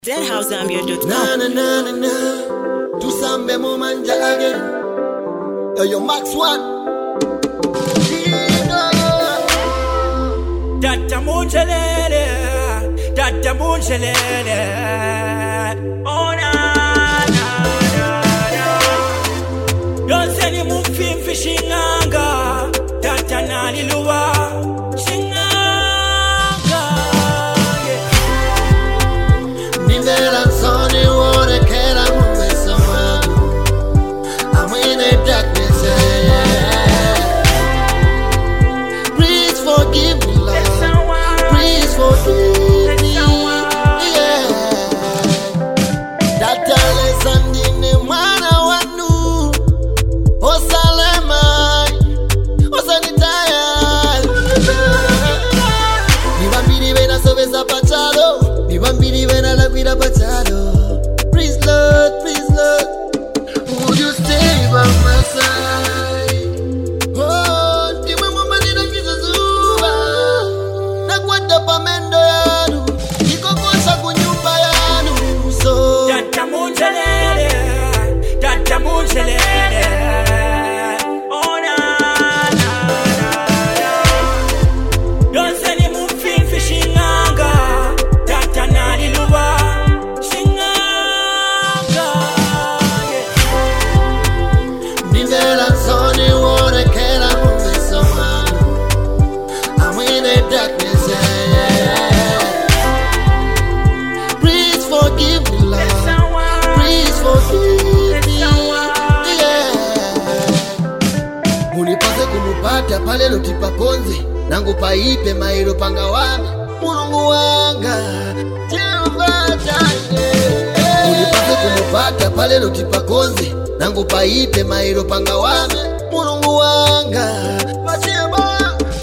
Deadhousezambia.com. Na na na na na. Tusambe mumanja again. Yo Max One. Dada Munjalele, Dada Munjalele. Oh na na na. Yonseni mumfimfi shinganga, Dada naliluwa shinganga. Nindera nsoni wore kera mumesa wangu. I'm in the darkness, yeah. Please forgive me, Lord. Please forgive me, yeah. Dada lesandine mwana wanu. Osalema, osanitaya. Nibambiri bena sobeza pachado. Nibambiri bena lakwira pachado. Please Lord, would you stay by my side? Oh, ndiwe mwamanina kizazuba. Nakwenda pamendo yanu. Nikokosha kunyumba yanu. So Dada Munjalele, Dada Munjalele. Oh na na na. Yonseni mumfimfi shinganga, Dada naliluwa shinganga. Nindera nsoni wore kera mumesa wangu. I'm in the darkness, yeah. Please forgive me, Lord. Please forgive me, yeah. Munipase kumupata pale lotipa konzi. Nangu paipe mairo panga wame. Mulungu wanga Jehova Jireh. Munipase kumupata pale lotipa konzi. Nangu paipe mairo panga wame. Mulungu wanga Masiaba,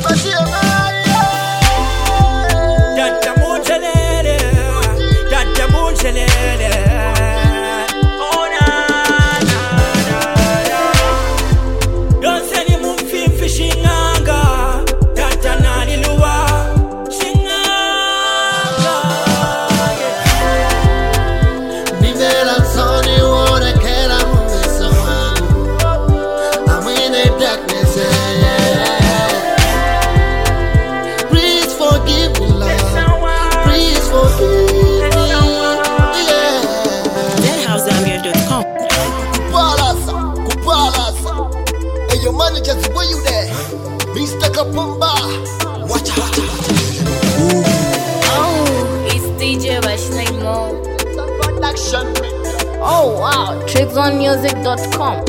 yeah. Dada Munjalele, Dada Munjalele. Oh na na na. Yonseni mumfimfi shinganga, Dada naliluwa shinganga. Nindera nsoni wore kera mumesa wangu. I'm in the darkness, yeah. Please forgive me, Lord. Please forgive me, yeah. Deadhousezambia.com. Kupalasa. Hey, your managers, where you there? Mr. Kapumba. Watch out. Oh, it's DJ Vaishnav Mo. Production. Oh wow, tricksonmusic.com.